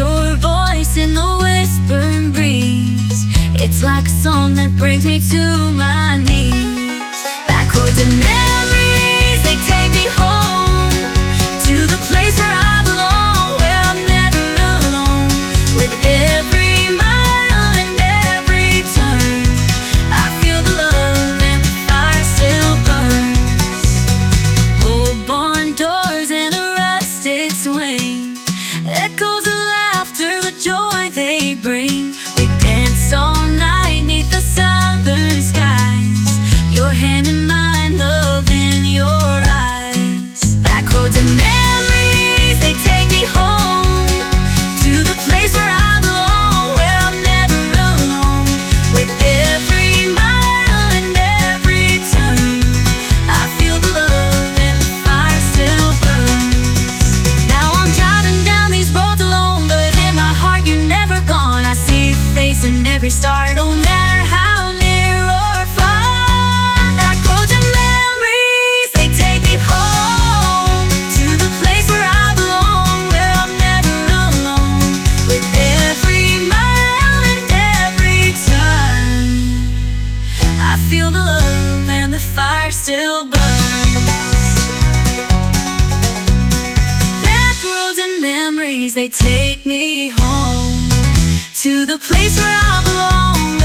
Your voice in the whispering breeze, it's like a song that brings me to my knees. Backwards and memories, they take me home to the place where I belong, where I'm never alone. With every mile and every turn, I feel the love and the fire still burns. Old barn doors and a rusted swing, echoes of laughter, the joy they bring. We dance all night neath the southern skies, your hand in mine, love in your eyes. Backroads and memories, they take me home to the place where I belong, where I'm never alone. With every mile and every turn, I feel the love and the fire still burns. Now I'm driving down these roads alone, but in my heart you're never gone. I see your face in every star, no matter how near or far. Backroads and memories, they take me home to the place where I belong, where I'm never alone. With every mile and every turn, I feel the love and the fire still burns. Backroads and memories, they take me home to the place where I belong,